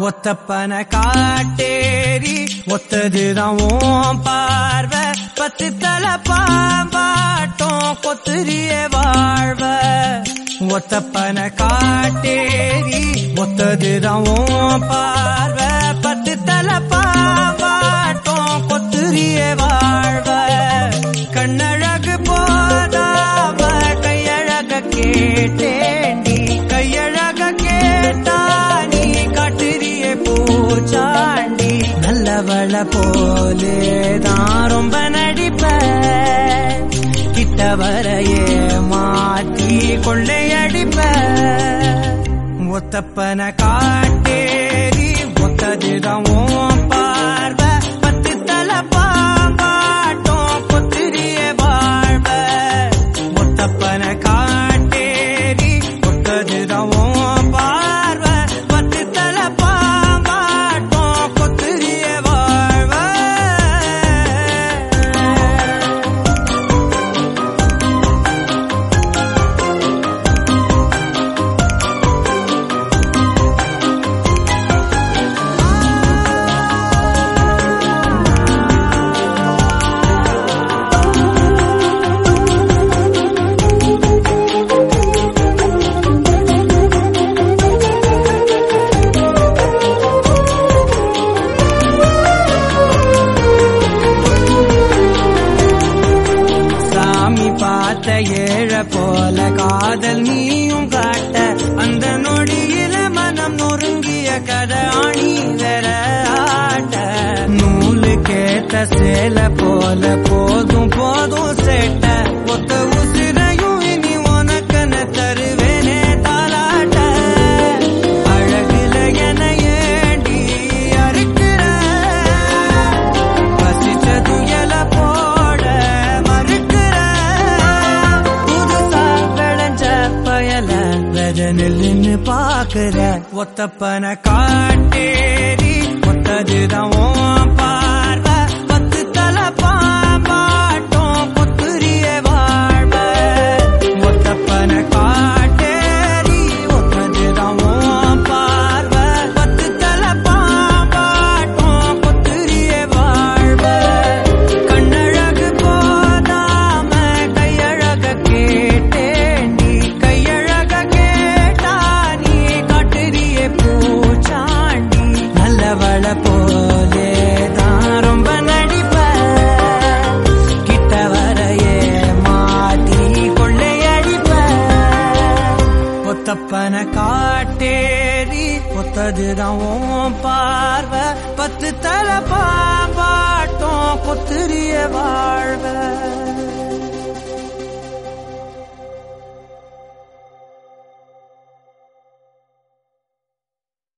ஒத்தப்பன காட்டேரி ஒத்ததுதான் ஓம் பார்வை பத்து தலை பாம்பாட்டம் கொத்துரிய வாழ்வ ஒத்தப்பன காட்டேரி ஒத்ததுதான் ஓம் பார்வை பத்து தலை பாம்பாட்டம் கொத்துரிய வாழ்வ கண்ணழகு போதாம கையழக கேட்டேண்டி கையழக கேட்டா நீ காட்டுறிய பூச்சாண்டி நல்லவள போலேதான் ரொம்ப நடிப்ப கிட்ட வரையே மாற்றி கொள்ளையடிப்ப ஒத்தப்பன காட்டேரி ஒத்ததுதான் ஓம் பார்வை பத்து தலை பாம்பாட்டம் கொத்துரிய வாழ்வ ஒத்தப்பன காட்டேரி ஒத்ததுதான் ஓம் பார்வை பத்து தலை பாம்பாட்டம் கொத்துரிய வாழ்வ ஏழ போல காதல் நீயும் காட்ட அந்த நொடியில மனம் நொறுங்கிய கதை ஆணி வேற ஆட்ட நூலு கேட்ட சேல போல போதும் போதும் சேட்ட ஒத்த உசிரையும் இனி உனக்கன தருவேனே தாலாட்ட அழகுல என ஏண்டி அறுக்கிற பசிச்சது எல போட மறுக்கிற நின்னு பாக்குற ஒத்தப்பன காட்டேரி ஒத்ததுதான் ஓம் பார்வை பத்து தலை பாம்பாட்டம் கொத்துரிய வாழ்வ ஒத்தப்பன காட்டேரி ஒத்ததுதான் ஓம் பார்வை பத்து தலை பாம்பாட்டம் கொத்துரிய வாழ்வ கண்ணழகு போதாம கையழக கேட்டேண்டி கையழக பூச்சாண்டி நல்லவள போலேதான் ரொம்ப நடிப்ப கிட்ட வரையே மாட்டி கொள்ளையடிப்ப ஒத்தப்பன காட்டேரி ஒத்ததுதான் ஓம் பார்வை பத்து தலை பாம்பாட்டம் கொத்துரிய